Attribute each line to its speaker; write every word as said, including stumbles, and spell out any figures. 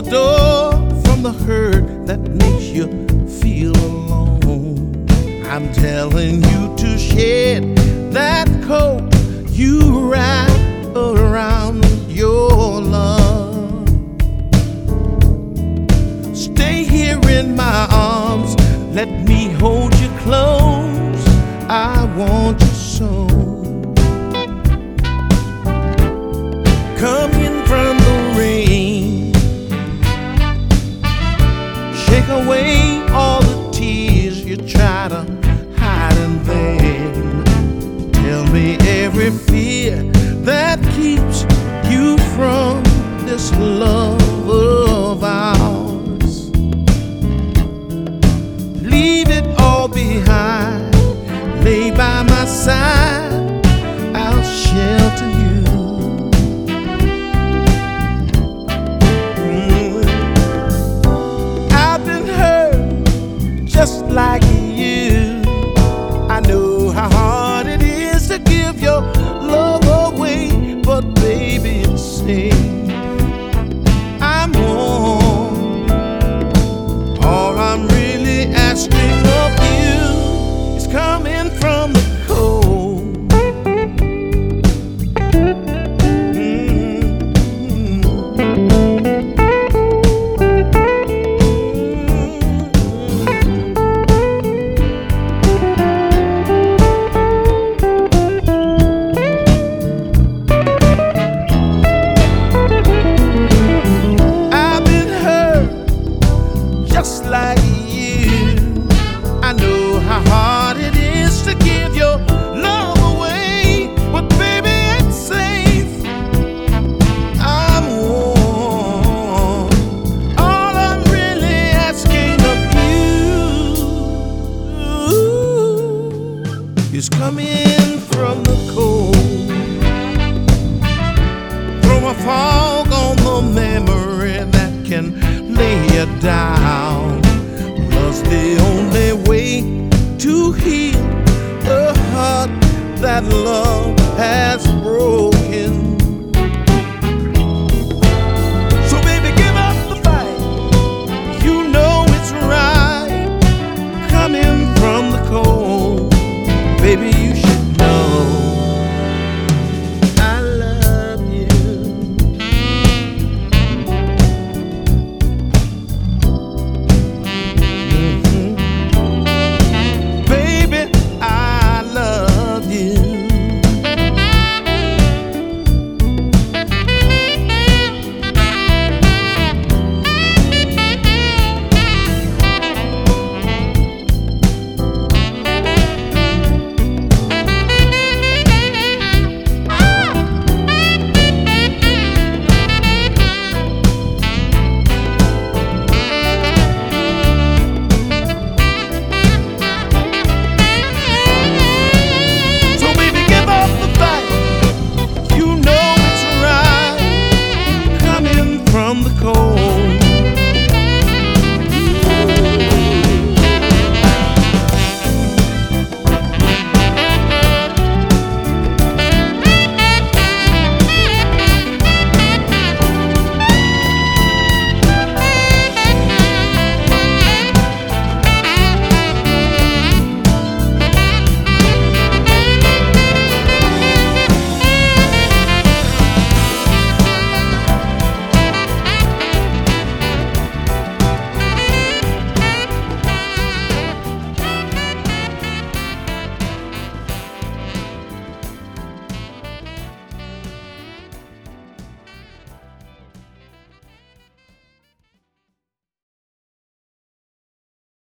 Speaker 1: door from the hurt that makes you feel alone. I'm telling you to shed that coat you wrap around your love. Stay here in my arms, let me hold you close. I want you so. Come in from the rain, shake away all the tears you try to hide in vain. Tell me every fear that keeps you from this love of ours. Leave it all behind, lay by my side, I'll shelter you. Just like you, I know how hard it is to give your love away, but baby, it's safe. I'm warm. All I'm really asking of you is coming from the cold. Just like you, I know how hard it is to give your love away, but baby, it's safe. I'm warm. All I'm really asking of you is come in from the cold. Throw a fog on the memory that can lay you down. Love's the only way to heal a heart that love has broken.